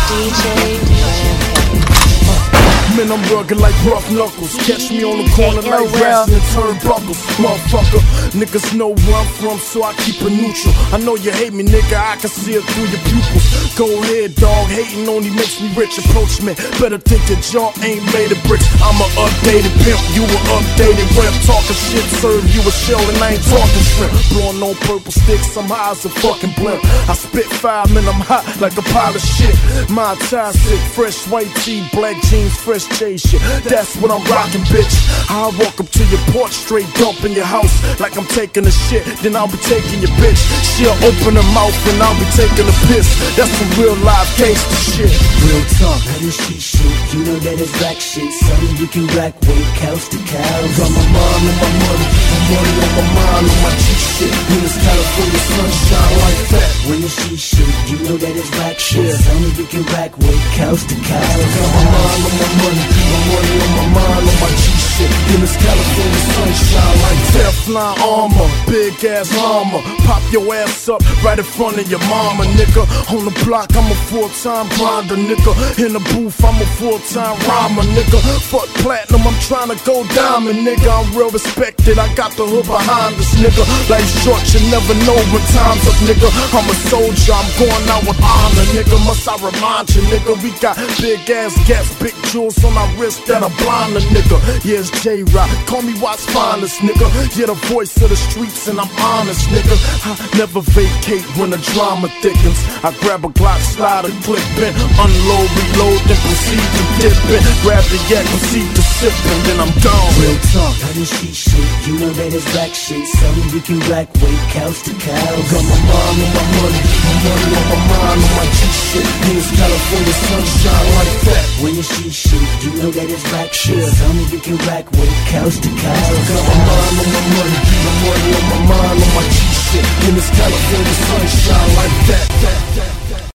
Man, I'm rugged like rough knuckles. Catch me on the corner like wrestling turnbuckles. Motherfucker, niggas know where I'm from, so I keep it neutral. I know you hate me, nigga, I can see it through your pupils. Go ahead, dog, hating only makes me rich. Approach me, better think your jaw ain't made of bricks. I'm a updated pimp, you a updated wimp. Talking shit, serve you a shell and I ain't talking shrimp. Blowing on purple sticks, I'm high as a fucking blimp. I spit fire, man, I'm hot like a pile of shit. My tie sick, fresh white tee, black jeans, fresh J shit. That's what I'm rocking, bitch. I'll walk up to your porch, straight dump in your house like I'm taking a shit. Then I'll be taking your bitch. She'll open her mouth and I'll be taking a piss. That's some real live gangsta shit. Real talk, how does she shit? You know that it's black shit. Something you can rack with, cows to cows. On my mom and my money, money on my mind, on my cheek shit. When it's California sunshine like that. When it's she shit, you know that it's black shit. Something you can rack with, cows to cows. On my mind, on my money, my money on my mind, on my cheek shit. When it's California sunshine like Teflon armor, big ass armor. Pop your ass up right in front of your mama, nigga. On the block, I'm a full-time grinder, nigga. In the booth, I'm a full-time rhymer, nigga. Fuck platinum, I'm trying to go diamond, nigga. I'm real respected, I got the hood behind us, nigga. Life's short, you never know when time's up, nigga. I'm a soldier, I'm going out with honor, nigga. Must I remind you, nigga, we got big ass gats, big jewels on our wrist that are blind, nigga. Yeah, it's J-Rock, call me Watts Finest, nigga. Yeah, the voice of the streets and I'm honest, nigga. I never vacate when the drama thickens. I grab a Glock, slide a clip in, unload, reload, then proceed to dip it. Grab the yak, proceed to sip, and then I'm gone. Real talk, how does she shit? You know that it's black shit. Something you can rack with, cows to cows. Got my mom and my money on my mind, on my cheek shit. When it's California sunshine like that. When it's she shit, you know that it's black shit. Something you can rack with, cows to cows. Got my mom and my money on my mind, on my cheek shit.